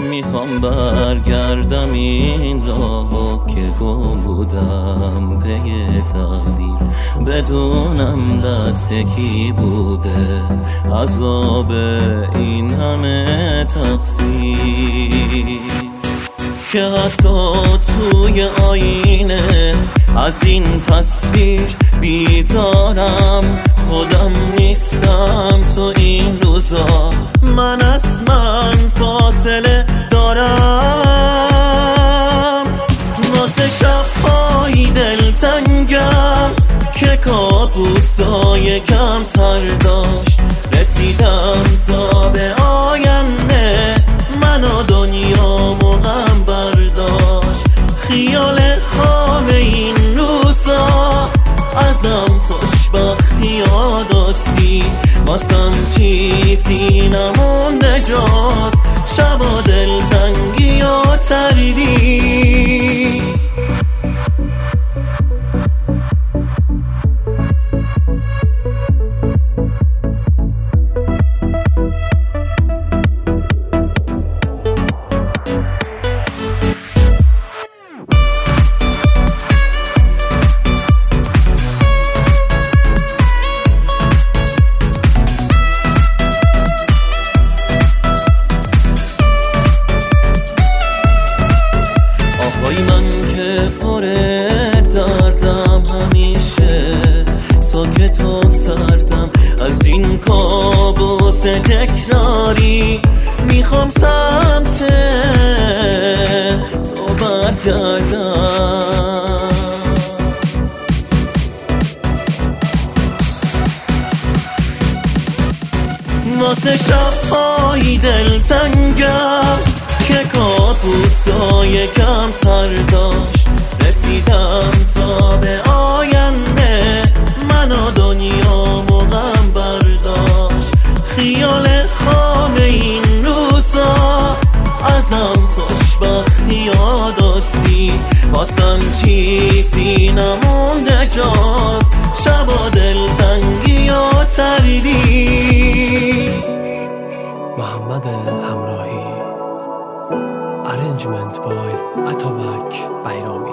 میخوام برگردم این راهو که گم بودم پی تقدیر، بدونم دست کی بوده عذاب این همه تقصیر، که حتی توی آینه از این تصویر بیزارم. خودم نیستم تو این روزا، من از من فاصله دارم. واسه شب‌های دلتنگم که کابوسای کمتر داشت، رسیدم تا به آینده منو دنیامو غم برداشت. خیال خواب این روزا ازم خوشبختی یاداستی، واسم چیزی نمونده جز شب و دلتنگی و تردید. دردم همیشه ساکت و سردم، از این کابوس تکراری میخوام سمت تو برگردم. واسه شب‌های دلتنگم که کابوسای کمتر داشت، رسیدم تا به آینده منو دنیامو غم برداشت. خیال خواب این روزا ازم خوشبختی یاداستی، واسم چیزی نمونده جز شب و دلتنگی و تردید. محمد همراهی، ارنجمنت بای اتابک بیرامی.